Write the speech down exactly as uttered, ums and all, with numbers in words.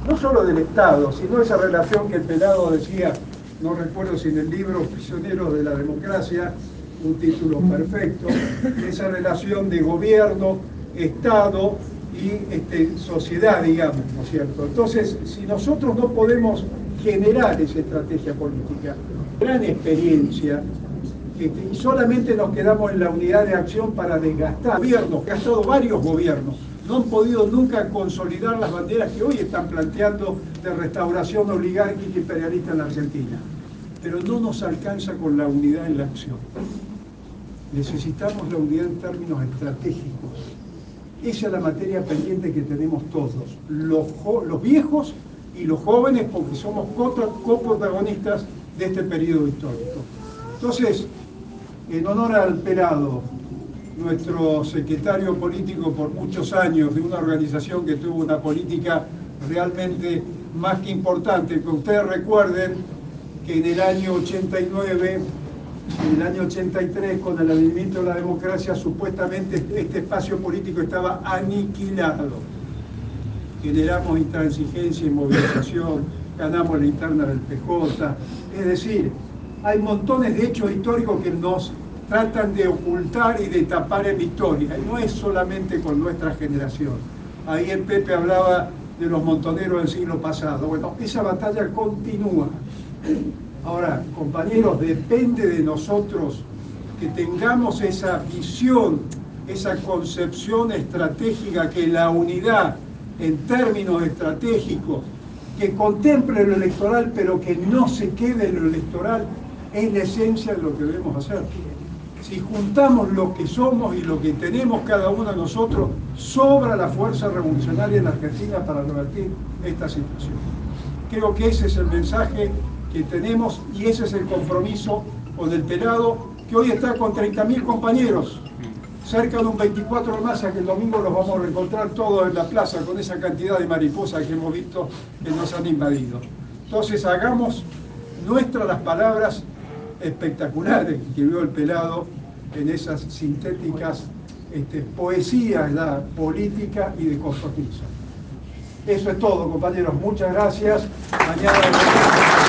no solo del Estado, sino esa relación que el Pelado decía, no recuerdo si en el libro Prisioneros de la Democracia, un título perfecto, esa relación de gobierno, Estado y este, sociedad, digamos, ¿no es cierto? Entonces, si nosotros no podemos generar esa estrategia política, gran experiencia, este, y solamente nos quedamos en la unidad de acción para desgastar gobiernos, que ha estado varios gobiernos, no han podido nunca consolidar las banderas que hoy están planteando de restauración oligárquica imperialista en la Argentina. Pero no nos alcanza con la unidad en la acción. Necesitamos la unidad en términos estratégicos. Esa es la materia pendiente que tenemos todos, los, los viejos y los jóvenes, porque somos coprotagonistas de este periodo histórico. Entonces, en honor al Pelado, nuestro secretario político por muchos años de una organización que tuvo una política realmente más que importante, que ustedes recuerden que en el año ochenta y nueve, en el año ochenta y tres, con el advenimiento de la democracia, supuestamente este espacio político estaba aniquilado. Generamos intransigencia y movilización, ganamos la interna del P J, es decir, hay montones de hechos históricos que nos tratan de ocultar y de tapar en la historia, y no es solamente con nuestra generación. Ahí el Pepe hablaba de los montoneros del siglo pasado. Bueno, esa batalla continúa. Ahora, compañeros, depende de nosotros que tengamos esa visión, esa concepción estratégica, que la unidad en términos estratégicos, que contemple lo electoral, pero que no se quede en lo electoral, es la esencia de lo que debemos hacer. Si juntamos lo que somos y lo que tenemos cada uno de nosotros, sobra la fuerza revolucionaria en la Argentina para revertir esta situación. Creo que ese es el mensaje que tenemos y ese es el compromiso con el Pelado, que hoy está con treinta mil compañeros, cerca de un veinticuatro de masa, que el domingo los vamos a reencontrar todos en la plaza con esa cantidad de mariposas que hemos visto que nos han invadido. Entonces hagamos nuestras las palabras espectaculares que vio el Pelado en esas sintéticas este, poesías la política y de compromiso. Eso es todo, compañeros. Muchas gracias. Mañana...